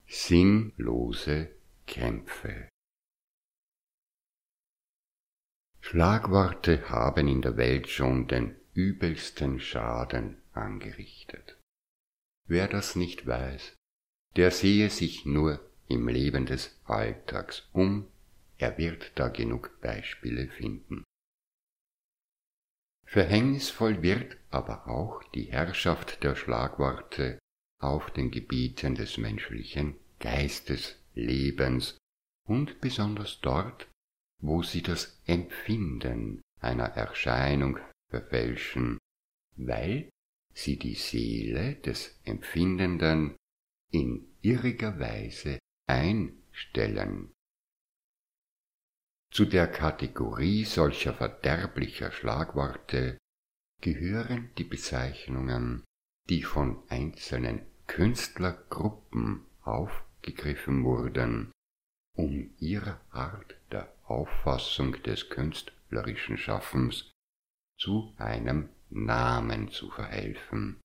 Sinnlose Kämpfe. Schlagworte haben in der Welt schon den übelsten Schaden angerichtet. Wer das nicht weiß, der sehe sich nur im Leben des Alltags um, er wird da genug Beispiele finden. Verhängnisvoll wird aber auch die Herrschaft der Schlagworte auf den Gebieten des menschlichen Geistes, Lebens und besonders dort, wo sie das Empfinden einer Erscheinung verfälschen, weil sie die Seele des Empfindenden in irriger Weise einstellen. Zu der Kategorie solcher verderblicher Schlagworte gehören die Bezeichnungen, die von einzelnen Künstlergruppen aufgegriffen wurden, um ihrer Art der Auffassung des künstlerischen Schaffens zu einem Namen zu verhelfen.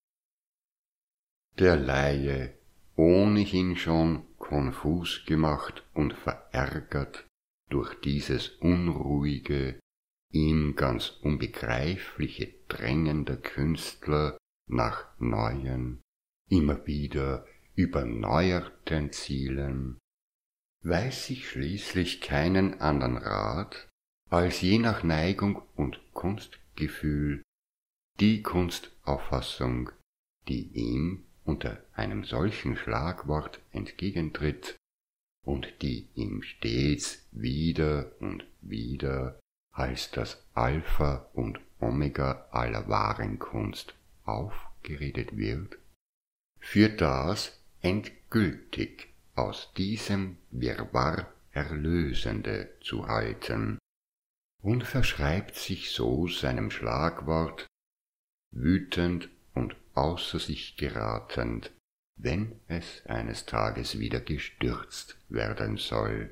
Der Laie, ohnehin schon konfus gemacht und verärgert durch dieses unruhige, ihm ganz unbegreifliche Drängen der Künstler nach neuen, immer wieder überneuerten Zielen, weiß sich schließlich keinen anderen Rat, als je nach Neigung und Kunstgefühl die Kunstauffassung, die ihm unter einem solchen Schlagwort entgegentritt und die ihm stets wieder und wieder als das Alpha und Omega aller wahren Kunst aufgeredet wird, für das endgültig aus diesem Wirrwarr Erlösende zu halten und verschreibt sich so seinem Schlagwort, wütend und außer sich geratend, wenn es eines Tages wieder gestürzt werden soll.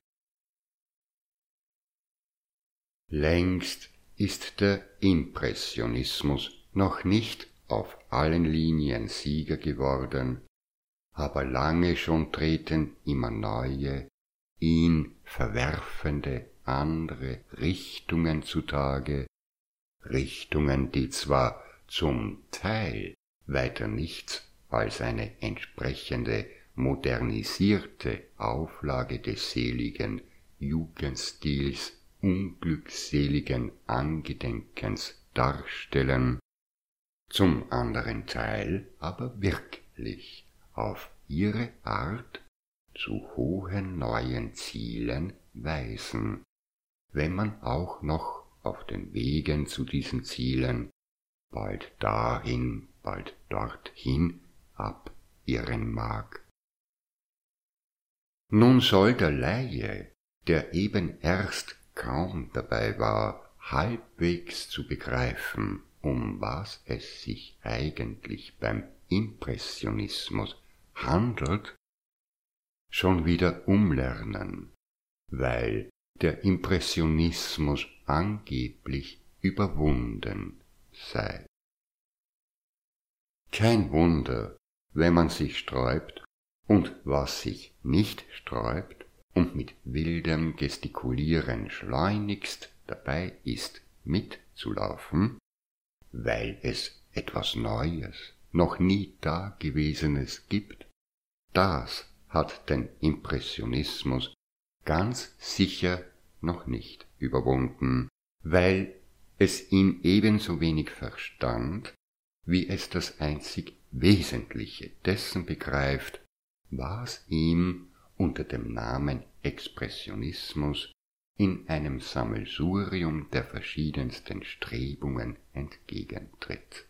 Längst ist der Impressionismus noch nicht auf allen Linien Sieger geworden, aber lange schon treten immer neue, ihn verwerfende andere Richtungen zutage, Richtungen, die zwar zum Teil weiter nichts als eine entsprechende modernisierte Auflage des seligen Jugendstils unglückseligen Angedenkens darstellen, zum anderen Teil aber wirklich auf ihre Art zu hohen neuen Zielen weisen, wenn man auch noch auf den Wegen zu diesen Zielen bald dahin, bald dorthin abirren mag. Nun soll der Laie, der eben erst kaum dabei war, halbwegs zu begreifen, um was es sich eigentlich beim Impressionismus handelt, schon wieder umlernen, weil der Impressionismus angeblich überwunden sei. Kein Wunder, wenn man sich sträubt und was sich nicht sträubt und mit wildem Gestikulieren schleunigst dabei ist, mitzulaufen, weil es etwas Neues, noch nie Dagewesenes gibt, das hat den Impressionismus ganz sicher noch nicht überwunden, weil es ihn ebenso wenig verstand, wie es das einzig Wesentliche dessen begreift, was ihm unter dem Namen Expressionismus in einem Sammelsurium der verschiedensten Strebungen entgegentritt.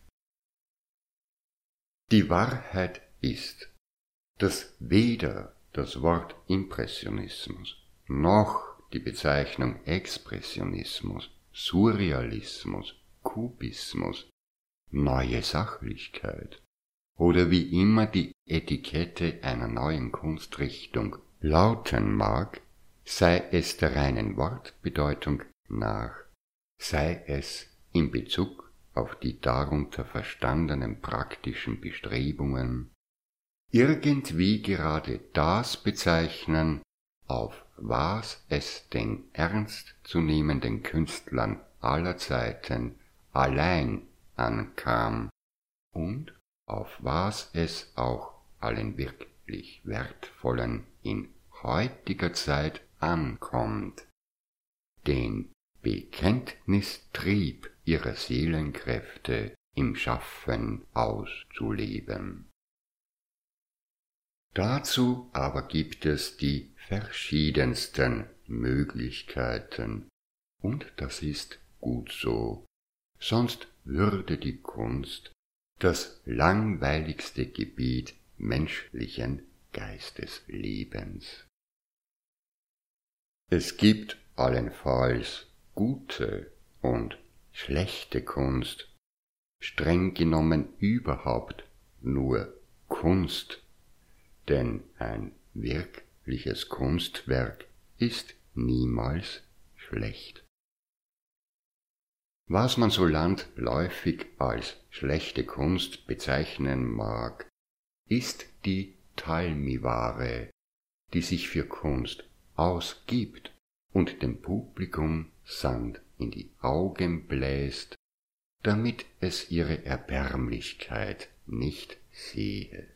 Die Wahrheit ist, dass weder das Wort Impressionismus noch die Bezeichnung Expressionismus, Surrealismus, Kubismus, neue Sachlichkeit oder wie immer die Etikette einer neuen Kunstrichtung lauten mag, sei es der reinen Wortbedeutung nach, sei es in Bezug auf die darunter verstandenen praktischen Bestrebungen, irgendwie gerade das bezeichnen, auf was es den ernstzunehmenden Künstlern aller Zeiten allein ankam und auf was es auch allen wirklich Wertvollen in heutiger Zeit ankommt, den Bekenntnistrieb ihrer Seelenkräfte im Schaffen auszuleben. Dazu aber gibt es die verschiedensten Möglichkeiten, und das ist gut so, sonst würde die Kunst das langweiligste Gebiet menschlichen Geisteslebens. Es gibt allenfalls gute und schlechte Kunst, streng genommen überhaupt nur Kunst, denn ein wirkliches Kunstwerk ist niemals schlecht. Was man so landläufig als schlechte Kunst bezeichnen mag, ist die Talmiware, die sich für Kunst ausgibt und dem Publikum Sand in die Augen bläst, damit es ihre Erbärmlichkeit nicht sehe.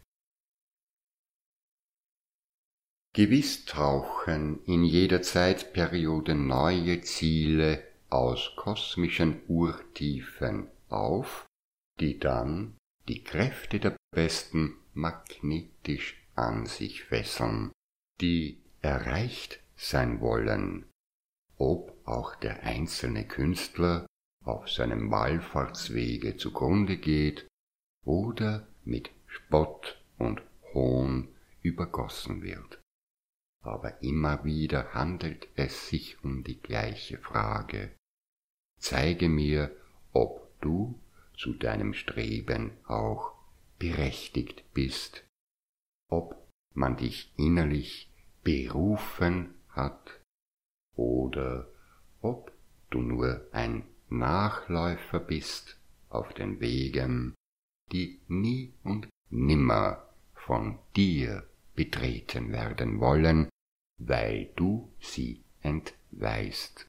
Gewiss tauchen in jeder Zeitperiode neue Ziele aus kosmischen Urtiefen auf, die dann die Kräfte der Besten magnetisch an sich fesseln, die erreicht sein wollen, ob auch der einzelne Künstler auf seinem Wallfahrtswege zugrunde geht oder mit Spott und Hohn übergossen wird. Aber immer wieder handelt es sich um die gleiche Frage. Zeige mir, ob du zu deinem Streben auch berechtigt bist, ob man dich innerlich berufen hat oder ob du nur ein Nachläufer bist auf den Wegen, die nie und nimmer von dir betreten werden wollen, weil du sie entweihst.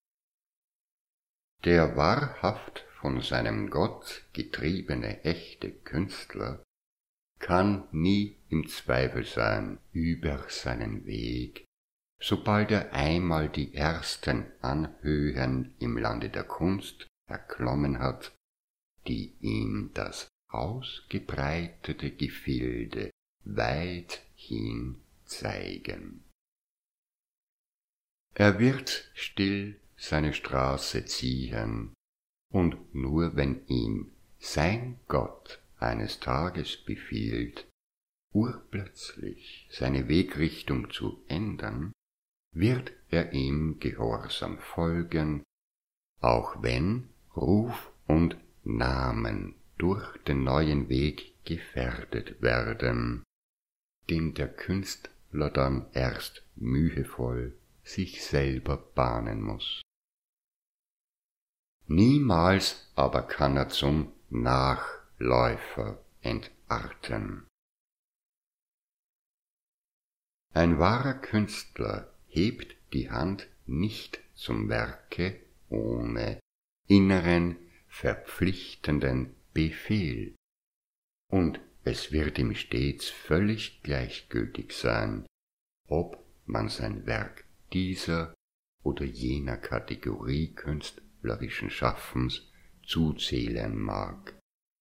Der wahrhaft von seinem Gott getriebene echte Künstler kann nie im Zweifel sein über seinen Weg, sobald er einmal die ersten Anhöhen im Lande der Kunst erklommen hat, die ihm das ausgebreitete Gefilde weithin zeigen. Er wird still seine Straße ziehen, und nur wenn ihm sein Gott eines Tages befiehlt, urplötzlich seine Wegrichtung zu ändern, wird er ihm gehorsam folgen, auch wenn Ruf und Namen durch den neuen Weg gefährdet werden, den der Künstler dann erst mühevoll sich selber bahnen muß. Niemals aber kann er zum Nachläufer entarten. Ein wahrer Künstler hebt die Hand nicht zum Werke ohne inneren, verpflichtenden Befehl, und es wird ihm stets völlig gleichgültig sein, ob man sein Werk dieser oder jener Kategorie künstlerischen Schaffens zuzählen mag.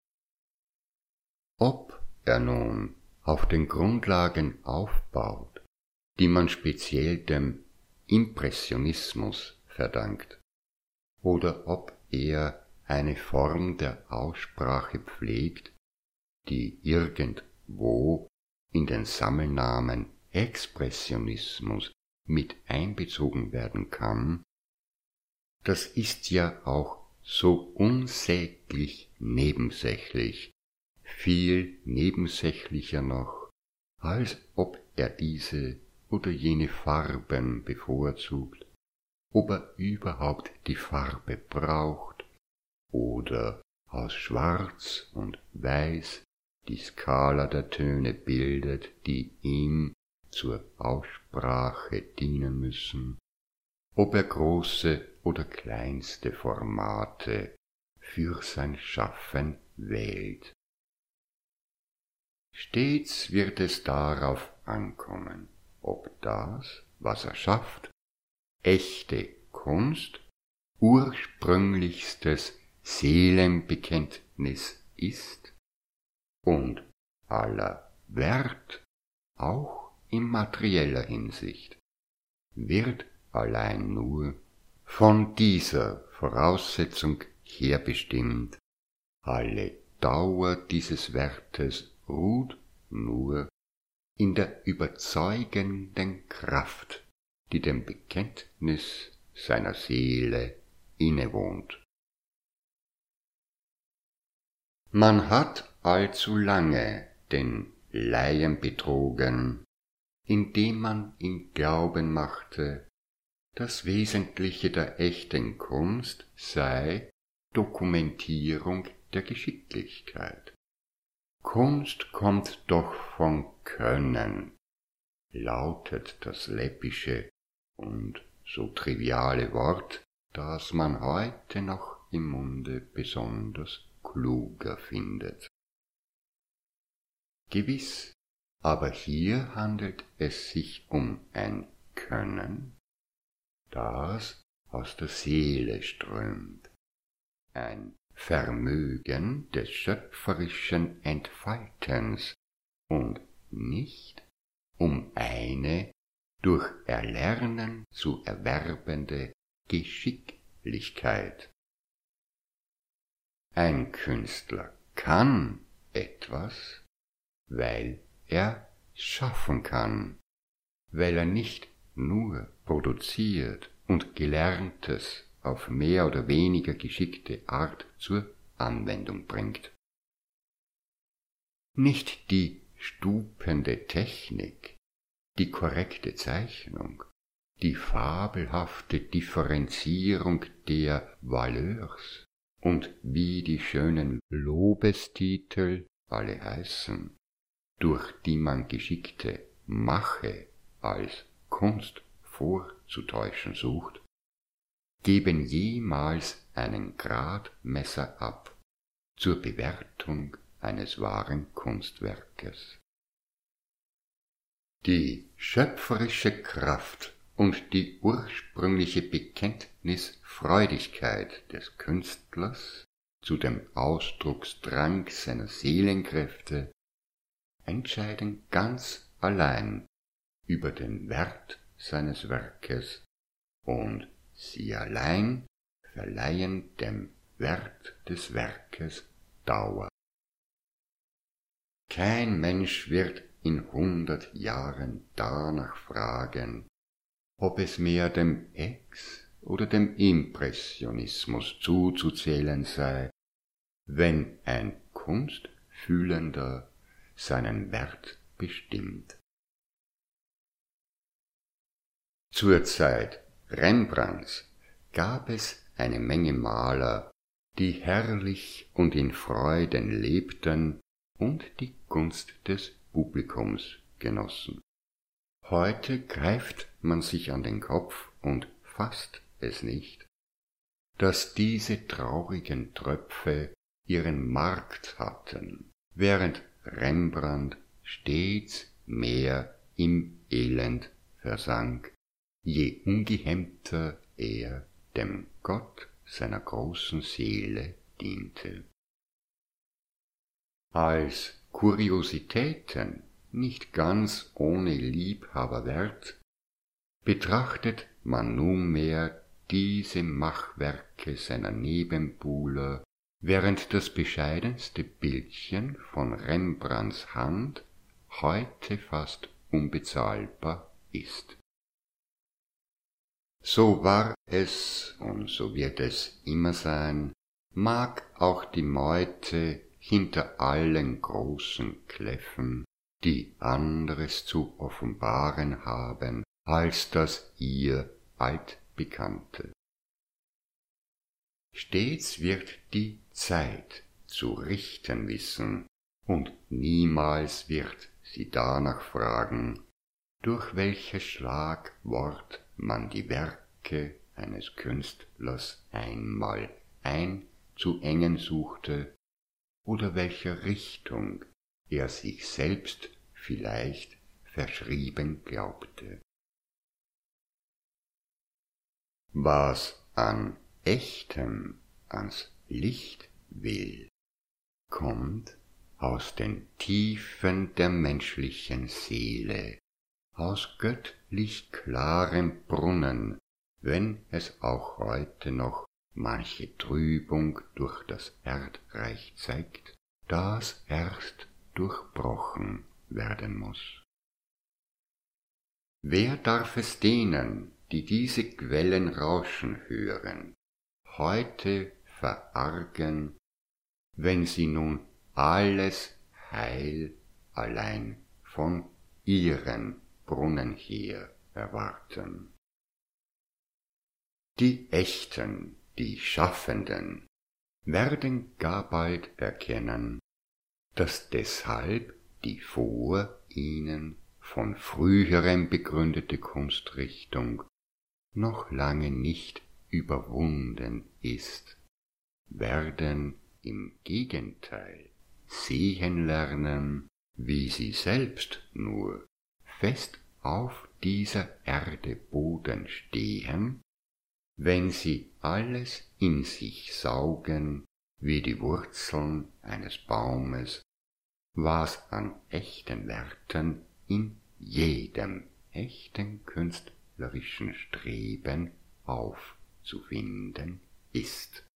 Ob er nun auf den Grundlagen aufbaut, die man speziell dem Impressionismus verdankt, oder ob er eine Form der Aussprache pflegt, die irgendwo in den Sammelnamen Expressionismus mit einbezogen werden kann, das ist ja auch so unsäglich nebensächlich, viel nebensächlicher noch, als ob er diese oder jene Farben bevorzugt, ob er überhaupt die Farbe braucht oder aus Schwarz und Weiß die Skala der Töne bildet, die ihm zur Aussprache dienen müssen, ob er große oder kleinste Formate für sein Schaffen wählt. Stets wird es darauf ankommen, ob das, was er schafft, echte Kunst, ursprünglichstes Seelenbekenntnis ist und aller Wert, auch in materieller Hinsicht, wird allein nur von dieser Voraussetzung her bestimmt. Alle Dauer dieses Wertes ruht nur in der überzeugenden Kraft, die dem Bekenntnis seiner Seele innewohnt. Man hat allzu lange den Laien betrogen, indem man ihm glauben machte, das Wesentliche der echten Kunst sei Dokumentierung der Geschicklichkeit. Kunst kommt doch von Können, lautet das läppische und so triviale Wort, das man heute noch im Munde besonders kluger findet. Gewiss, aber hier handelt es sich um ein Können, das aus der Seele strömt, ein Vermögen des schöpferischen Entfaltens und nicht um eine durch Erlernen zu erwerbende Geschicklichkeit. Ein Künstler kann etwas, weil er schaffen kann, weil er nicht nur produziert und Gelerntes auf mehr oder weniger geschickte Art zur Anwendung bringt. Nicht die stupende Technik, die korrekte Zeichnung, die fabelhafte Differenzierung der Valeurs und wie die schönen Lobestitel alle heißen, durch die man geschickte Mache als Kunst vorzutäuschen sucht, geben jemals einen Gradmesser ab zur Bewertung eines wahren Kunstwerkes. Die schöpferische Kraft und die ursprüngliche Bekenntnisfreudigkeit des Künstlers zu dem Ausdrucksdrang seiner Seelenkräfte entscheiden ganz allein über den Wert seines Werkes und sie allein verleihen dem Wert des Werkes Dauer. Kein Mensch wird in 100 Jahren danach fragen, ob es mehr dem Ex- oder dem Impressionismus zuzuzählen sei, wenn ein Kunstfühlender seinen Wert bestimmt. Zur Zeit Rembrandts gab es eine Menge Maler, die herrlich und in Freuden lebten und die Gunst des Publikums genossen. Heute greift man sich an den Kopf und fasst es nicht, dass diese traurigen Tröpfe ihren Markt hatten, während Rembrandt stets mehr im Elend versank, je ungehemmter er dem Gott seiner großen Seele diente. Als Kuriositäten, nicht ganz ohne Liebhaberwert, betrachtet man nunmehr diese Machwerke seiner Nebenbuhler, während das bescheidenste Bildchen von Rembrandts Hand heute fast unbezahlbar ist. So war es und so wird es immer sein, mag auch die Meute hinter allen großen Kläffen, die anderes zu offenbaren haben als das ihr Altbekannte. Stets wird die Zeit zu richten wissen und niemals wird sie danach fragen, durch welches Schlagwort man die Werke eines Künstlers einmal einzuengen suchte oder welcher Richtung er sich selbst vielleicht verschrieben glaubte. Was an Echtem ans Licht will, kommt aus den Tiefen der menschlichen Seele, aus göttlich klarem Brunnen, wenn es auch heute noch manche Trübung durch das Erdreich zeigt, das erst durchbrochen werden muß. Wer darf es denen, die diese Quellen rauschen hören, heute verargen, wenn sie nun alles Heil allein von ihren Brunnen her erwarten? Die Echten, die Schaffenden, werden gar bald erkennen, dass deshalb die vor ihnen von früherem begründete Kunstrichtung noch lange nicht überwunden ist, werden im Gegenteil sehen lernen, wie sie selbst nur fest auf dieser Erde Boden stehen, wenn sie alles in sich saugen wie die Wurzeln eines Baumes, was an echten Werten in jedem echten künstlerischen Streben aufzufinden ist.